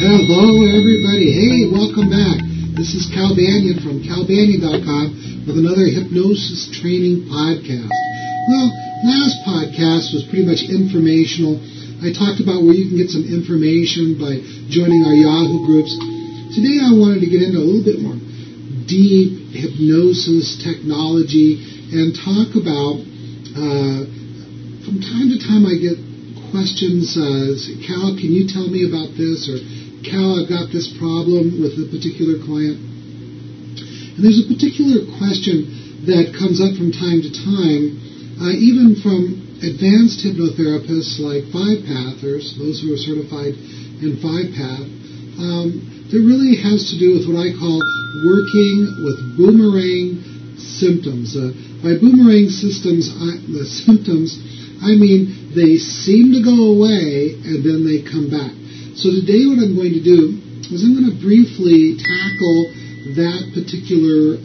Hello, everybody. Hey, welcome back. This is Cal Banyan from calbanyan.com with another hypnosis training podcast. Well, last podcast was pretty much informational. I talked about where you can get some information by joining our Yahoo groups. Today I wanted to get into a little bit more deep hypnosis technology and talk about, from time to time I get questions, Cal, can you tell me about this? Or, Cal, I've got this problem with a particular client. And there's a particular question that comes up from time to time, even from advanced hypnotherapists like 5-pathers, those who are certified in 5-path, that really has to do with what I call working with boomerang symptoms. By boomerang symptoms, I mean they seem to go away and then they come back. So today what I'm going to do is I'm going to briefly tackle that particular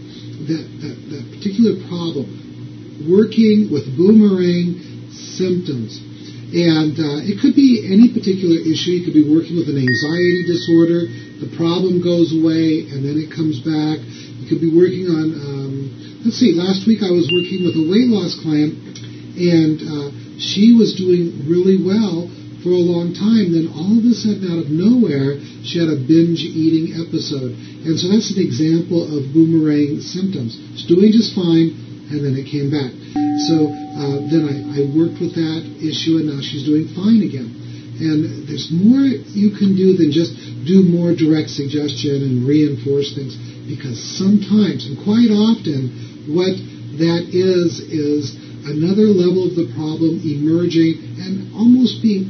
problem, working with boomerang symptoms. And it could be any particular issue. You could be working with an anxiety disorder. The problem goes away and then it comes back. You could be working on, last week I was working with a weight loss client, and she was doing really well for a long time. Then all of a sudden, out of nowhere, she had a binge eating episode. And so that's an example of boomerang symptoms. She's doing just fine, and then it came back. So then I worked with that issue, and now she's doing fine again. And there's more you can do than just do more direct suggestion and reinforce things, because sometimes, and quite often, what that is another level of the problem emerging and almost being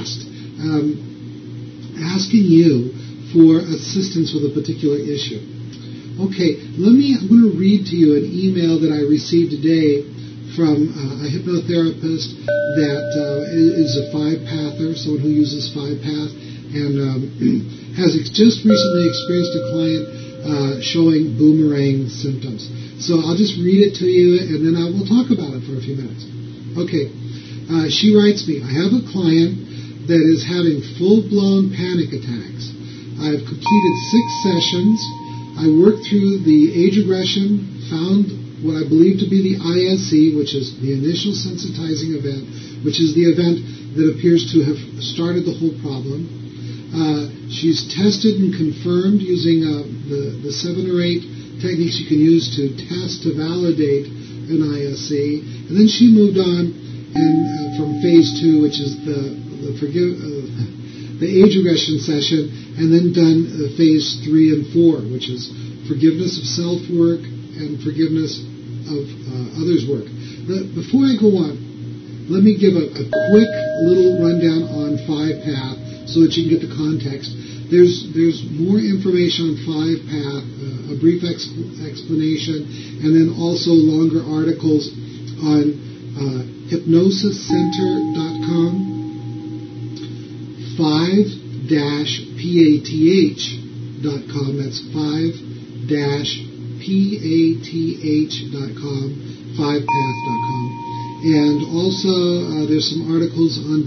asking you for assistance with a particular issue. Okay, I'm going to read to you an email that I received today from a hypnotherapist that is a 5-pather, someone who uses 5-path, and has just recently experienced a client showing boomerang symptoms. So I'll just read it to you, and then I will talk about it for a few minutes. Okay, she writes me, I have a client that is having full-blown panic attacks. I've completed 6 sessions. I worked through the age regression, found what I believe to be the ISE, which is the initial sensitizing event, which is the event that appears to have started the whole problem. She's tested and confirmed using the 7 or 8 techniques you can use to test, to validate an ISE. And then she moved on from phase 2, which is the age regression session, and then done phase 3 and 4, which is forgiveness of self-work and forgiveness of others' work. But before I go on, let me give a quick little rundown on 5-path so that you can get the context. There's more information on 5-path, a brief explanation, and then also longer articles on hypnosiscenter.com, 5-path.com. That's 5-path.com, 5path.com. And also there's some articles on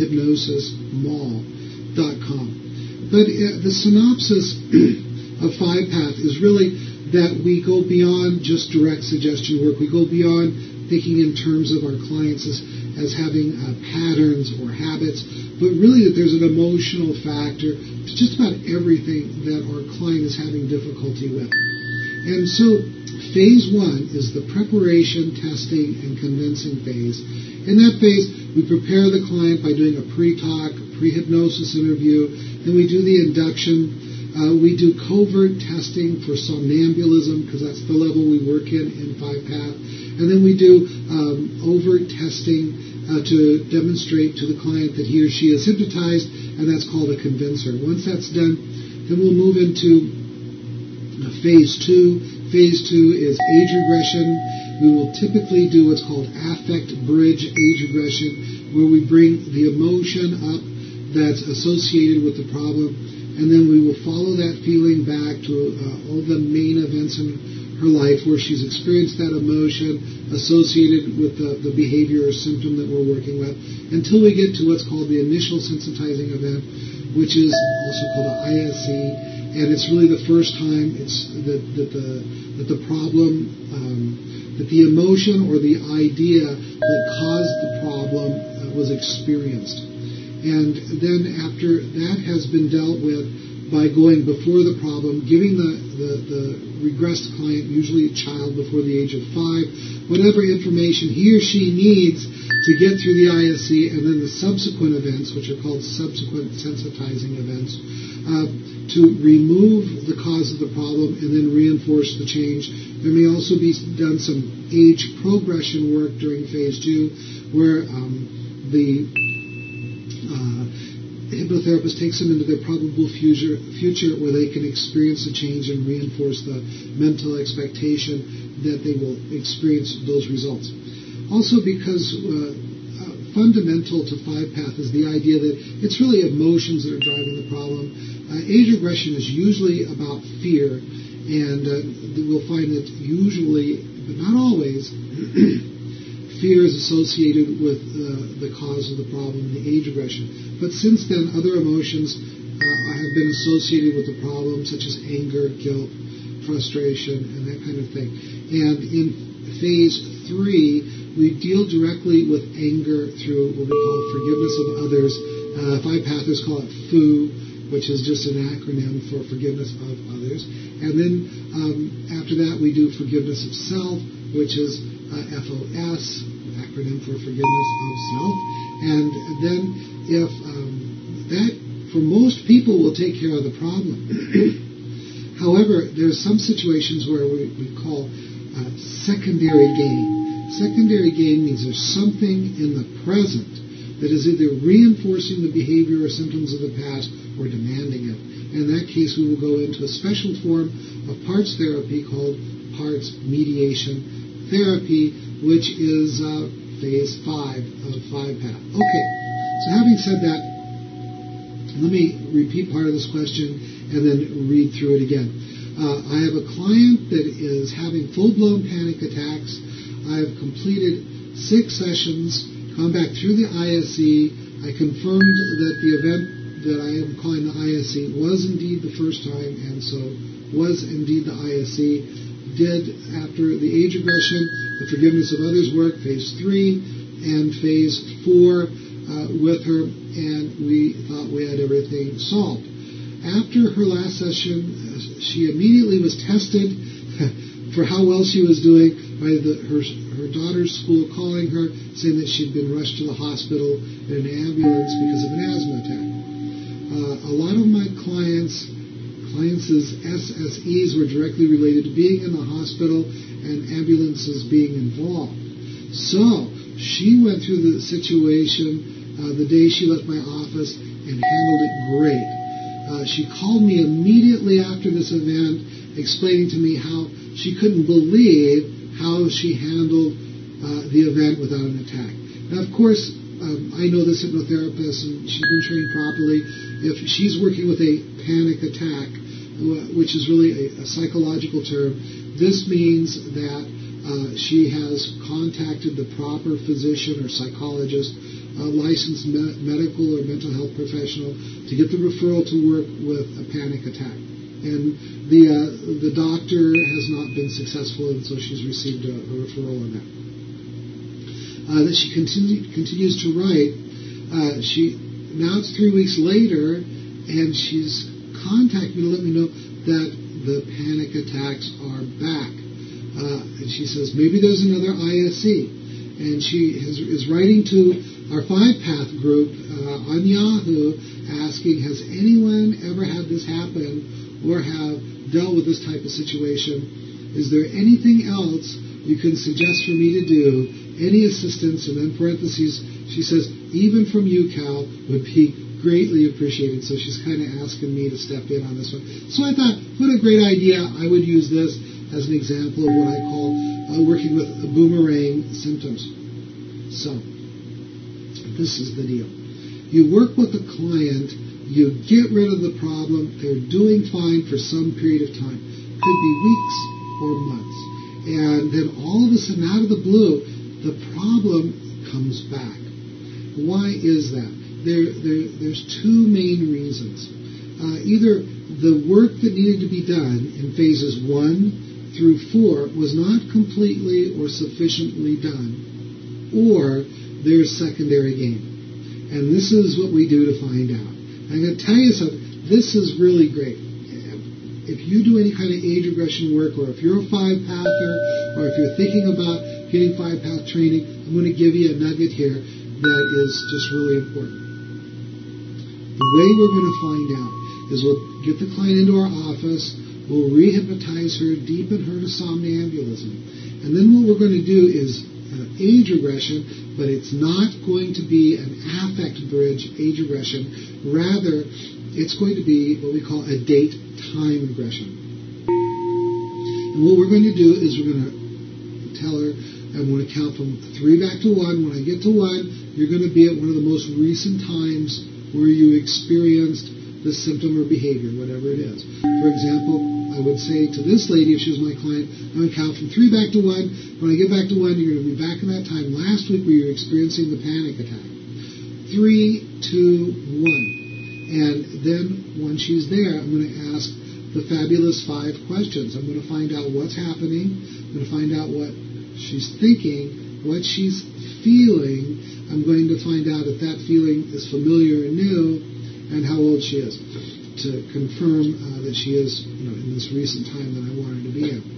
banyanhypnosismall.com. But the synopsis of 5-path is really that we go beyond just direct suggestion work. We go beyond thinking in terms of our clients as having patterns or habits, but really that there's an emotional factor to just about everything that our client is having difficulty with. And so phase 1 is the preparation, testing, and convincing phase. In that phase, we prepare the client by doing a pre-talk, pre-hypnosis interview. Then we do the induction. We do covert testing for somnambulism, because that's the level we work in 5-path. And then we do overt testing to demonstrate to the client that he or she is hypnotized, and that's called a convincer. Once that's done, then we'll move into phase 2. Phase 2 is age regression. We will typically do what's called affect bridge age regression, where we bring the emotion up that's associated with the problem, and then we will follow that feeling back to all the main events in her life where she's experienced that emotion associated with the behavior or symptom that we're working with, until we get to what's called the initial sensitizing event, which is also called the ISE, and it's really the first time that the problem, that the emotion or the idea that caused the problem was experienced. And then after that has been dealt with by going before the problem, giving the regressed client, usually a child before the age of 5, whatever information he or she needs to get through the ISE, and then the subsequent events, which are called subsequent sensitizing events, to remove the cause of the problem and then reinforce the change. There may also be done some age progression work during phase 2, where the hypnotherapist takes them into their probable future where they can experience the change and reinforce the mental expectation that they will experience those results. Also, because fundamental to 5-path is the idea that it's really emotions that are driving the problem. Age regression is usually about fear, and we'll find that usually, but not always, fear is associated with the cause of the problem, the age regression. But since then, other emotions have been associated with the problem, such as anger, guilt, frustration, and that kind of thing. And in phase 3, we deal directly with anger through what we call forgiveness of others. 5-pathers call it FOO, which is just an acronym for forgiveness of others. And then after that, we do forgiveness of self, which is FOS, acronym for forgiveness of self. And then if that, for most people, will take care of the problem. However, there's some situations where we call secondary gain. Secondary gain means there's something in the present that is either reinforcing the behavior or symptoms of the past or demanding it. In that case, we will go into a special form of parts therapy called parts mediation therapy, which is phase 5 of 5-path. Okay, so having said that, let me repeat part of this question and then read through it again. I have a client that is having full-blown panic attacks. I have completed 6 sessions, gone back through the ISE. I confirmed that the event that I am calling the ISE was indeed the first time, and so was indeed the ISE. Did, after the age regression, the forgiveness of others work, phase 3, and phase 4 with her, and we thought we had everything solved. After her last session, she immediately was tested for how well she was doing by her daughter's school calling her, saying that she'd been rushed to the hospital in an ambulance because of an asthma attack. A lot of my clients' SSEs were directly related to being in the hospital and ambulances being involved. So she went through the situation the day she left my office and handled it great. She called me immediately after this event, explaining to me how she couldn't believe how she handled the event without an attack. Now, of course, I know this hypnotherapist, and she's been trained properly. If she's working with a panic attack, which is really a psychological term, this means that she has contacted the proper physician or psychologist, a licensed medical or mental health professional, to get the referral to work with a panic attack. And the doctor has not been successful, and so she's received a referral on that. That she continues to write. Now it's 3 weeks later, and she's contacted me to let me know that the panic attacks are back. And she says, maybe there's another ISE. And she is writing to our 5-path group on Yahoo, asking, has anyone ever had this happen or have dealt with this type of situation? Is there anything else you can suggest for me to do? Any assistance? And then parentheses, she says, even from you, Cal, would be greatly appreciated. So she's kind of asking me to step in on this one. So I thought, what a great idea. I would use this as an example of what I call working with boomerang symptoms. So, this is the deal. You work with the client, you get rid of the problem, they're doing fine for some period of time. Could be weeks or months. And then all of a sudden, out of the blue, the problem comes back. Why is that? there's two main reasons. Either the work that needed to be done in phases 1 through 4 was not completely or sufficiently done, or there's secondary gain. And this is what we do to find out. I'm going to tell you something. This is really great. If you do any kind of age regression work, or if you're a 5-pather, or if you're thinking about getting 5-path training, I'm going to give you a nugget here that is just really important. The way we're going to find out is we'll get the client into our office, we'll rehypnotize her, deepen her to somnambulism. And then what we're going to do is age regression, but it's not going to be an affect bridge age regression. Rather, it's going to be what we call a date-time regression. And what we're going to do is we're going to tell her, I'm going to count from 3 back to 1. When I get to 1, you're going to be at one of the most recent times where you experienced the symptom or behavior, whatever it is. For example, I would say to this lady, if she was my client, I'm going to count from 3 back to 1. When I get back to 1, you're going to be back in that time last week where you're experiencing the panic attack. 3, 2, 1. And then when she's there, I'm going to ask the fabulous 5 questions. I'm going to find out what's happening. I'm going to find out what she's thinking, what she's feeling. I'm going to find out if that feeling is familiar and new, and how old she is, to confirm that she is in this recent time that I want her to be in.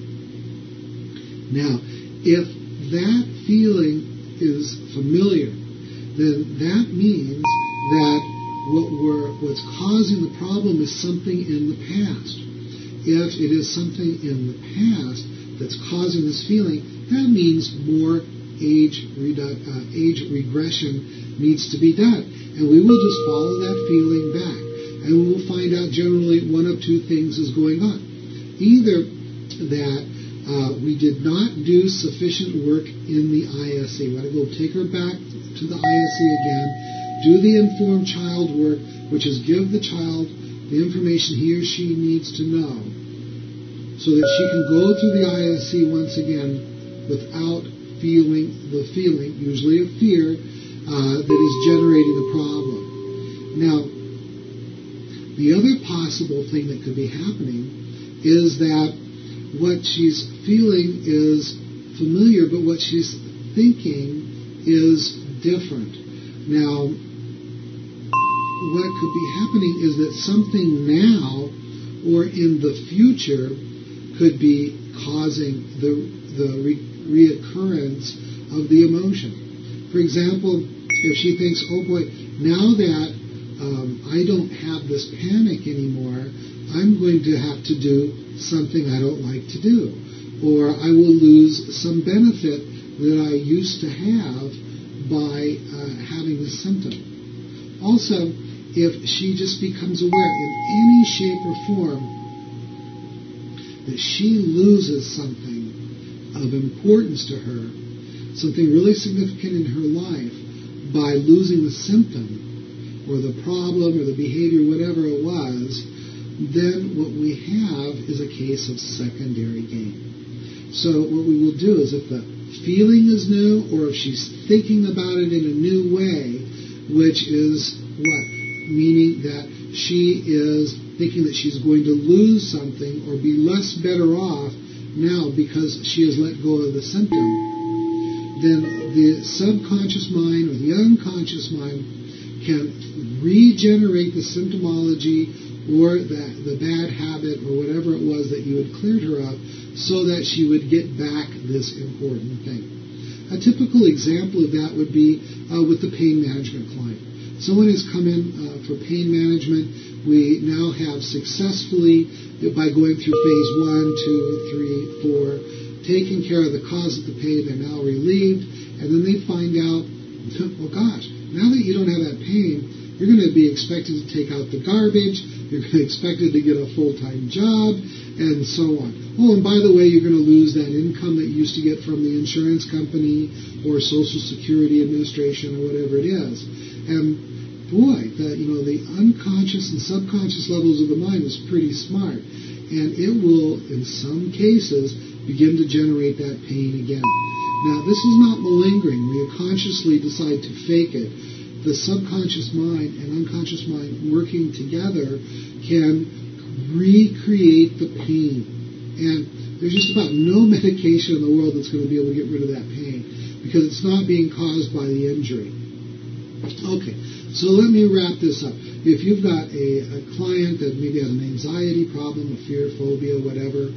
Now, if that feeling is familiar, then that means that what's causing the problem is something in the past. If it is something in the past that's causing this feeling, that means more age regression needs to be done. And we will just follow that feeling back. And we will find out generally one of 2 things is going on. Either that we did not do sufficient work in the ISE. We're going to go take her back to the ISE again, do the informed child work, which is give the child the information he or she needs to know so that she can go through the ISE once again without feeling the feeling, usually of fear, that is generating the problem. Now, the other possible thing that could be happening is that what she's feeling is familiar, but what she's thinking is different. Now, what could be happening is that something now or in the future could be causing the reoccurrence of the emotion. For example, if she thinks, oh boy, now that I don't have this panic anymore, I'm going to have to do something I don't like to do. Or I will lose some benefit that I used to have by having this symptom. Also, if she just becomes aware in any shape or form that she loses something of importance to her, something really significant in her life, by losing the symptom or the problem or the behavior, whatever it was, then what we have is a case of secondary gain. So what we will do is if the feeling is new, or if she's thinking about it in a new way, which is what? Meaning that she is thinking that she's going to lose something or be less better off now because she has let go of the symptom, then the subconscious mind or the unconscious mind can regenerate the symptomology or the bad habit or whatever it was that you had cleared her of so that she would get back this important thing. A typical example of that would be with the pain management client. Someone has come in for pain management. We now have successfully, by going through phase 1, 2, 3, 4, taken care of the cause of the pain. They're now relieved. And then they find out, oh gosh, now that you don't have that pain, you're going to be expected to take out the garbage. You're going to be expected to get a full-time job, and so on. Oh, and by the way, you're going to lose that income that you used to get from the insurance company or Social Security Administration or whatever it is. And boy, the unconscious and subconscious levels of the mind is pretty smart. And it will, in some cases, begin to generate that pain again. Now, this is not malingering. We consciously decide to fake it. the subconscious mind and unconscious mind working together can recreate the pain. And there's just about no medication in the world that's going to be able to get rid of that pain because it's not being caused by the injury. Okay, so let me wrap this up. If you've got a client that maybe has an anxiety problem, a fear, phobia, whatever,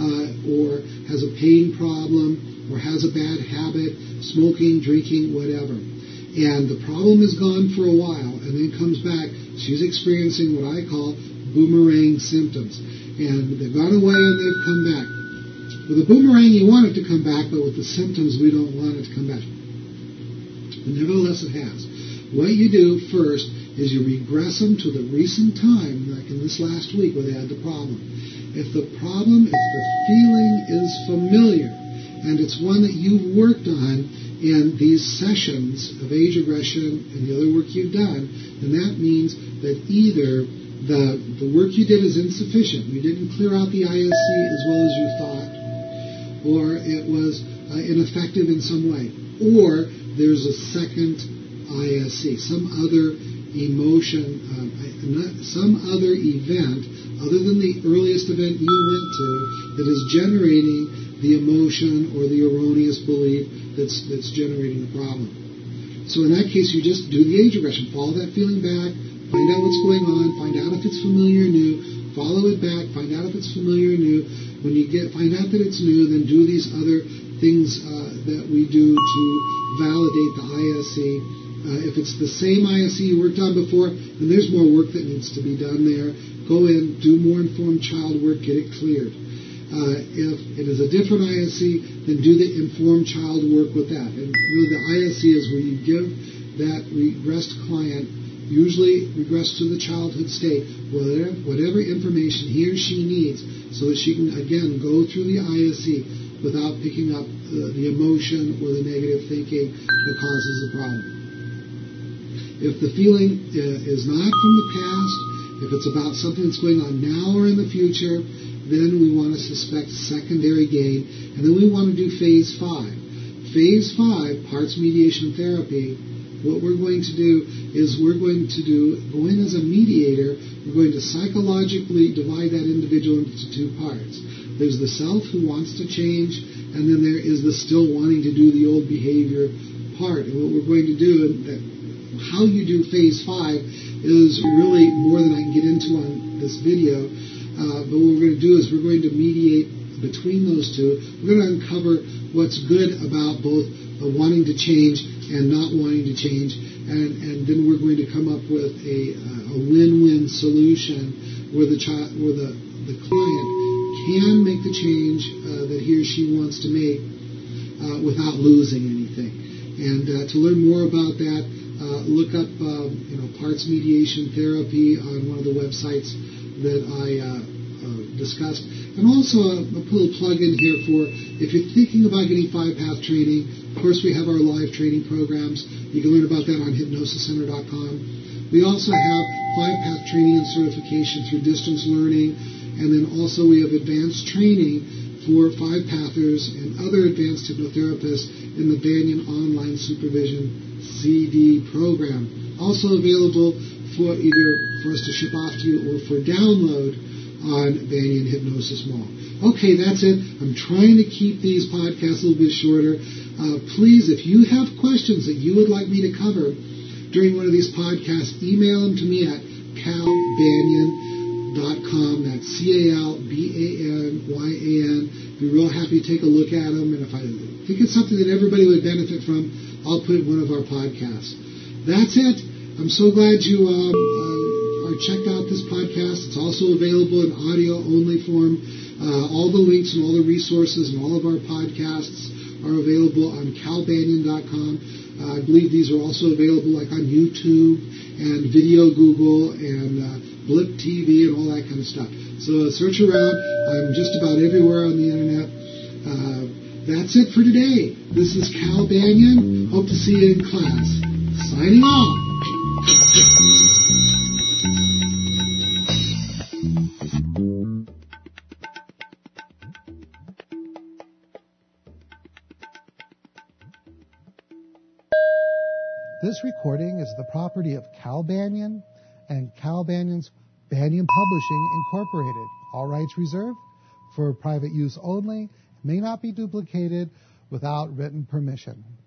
or has a pain problem, or has a bad habit, smoking, drinking, whatever, and the problem is gone for a while and then comes back, she's experiencing what I call boomerang symptoms. And they've gone away and they've come back. With a boomerang, you want it to come back, but with the symptoms, we don't want it to come back. But nevertheless, it has. What you do first is you regress them to the recent time, like in this last week where they had the problem. If the feeling is familiar, and it's one that you've worked on in these sessions of age regression and the other work you've done, then that means that either the work you did is insufficient, you didn't clear out the ISC as well as you thought, or it was ineffective in some way, or there's a second ISC, some other emotion, some other event other than the earliest event you went to that is generating the emotion or the erroneous belief that's generating the problem. So in that case, you just do the age regression, follow that feeling back, find out what's going on, find out if it's familiar or new, follow it back, find out if it's familiar or new. When you find out that it's new, then do these other things that we do to validate the ISC. If it's the same ISC you worked on before, then there's more work that needs to be done there. Go in, do more informed child work, get it cleared. If it is a different ISC, then do the informed child work with that. And really the ISC is where you give that regressed client, usually regressed to the childhood state, whatever information he or she needs so that she can, again, go through the ISC without picking up the emotion or the negative thinking that causes the problem. If the feeling is not from the past, if it's about something that's going on now or in the future, then we want to suspect secondary gain, and then we want to do phase 5. Phase 5, parts mediation therapy, what we're going to do is we're going to go in as a mediator, we're going to psychologically divide that individual into 2 parts. There's the self who wants to change, and then there is the still wanting to do the old behavior part. And what we're going to do, how you do phase 5 is really more than I can get into on this video. But what we're going to do is we're going to mediate between those two. We're going to uncover what's good about both wanting to change and not wanting to change. And then we're going to come up with a win-win solution where the client can make the change that he or she wants to make without losing anything. And to learn more about that, look up parts mediation therapy on one of the websites that I discussed. And also I'll put a little plug in here for if you're thinking about getting 5-path training. Of course, we have our live training programs. You can learn about that on hypnosiscenter.com. We also have 5-path training and certification through distance learning. And then also we have advanced training for 5-pathers and other advanced hypnotherapists in the Banyan Online Supervision CD program. Also available for either for us to ship off to you or for download on Banyan Hypnosis Mall. Okay, that's it. I'm trying to keep these podcasts a little bit shorter. Please, if you have questions that you would like me to cover during one of these podcasts, email them to me at calbanyan.com. That's CALBANYAN. Be real happy to take a look at them, and if I think it's something that everybody would benefit from, I'll put it in one of our podcasts. That's it. I'm so glad you checked out this podcast. It's also available in audio-only form. All the links and all the resources and all of our podcasts are available on calbanyan.com. I believe these are also available like on YouTube and Video Google and Blip TV and all that kind of stuff. So search around. I'm just about everywhere on the internet. That's it for today. This is Cal Banyan. Hope to see you in class. Signing off. This recording is the property of Cal Banyan and Cal Banyan's Banyan Publishing Incorporated. All rights reserved for private use only. May not be duplicated without written permission.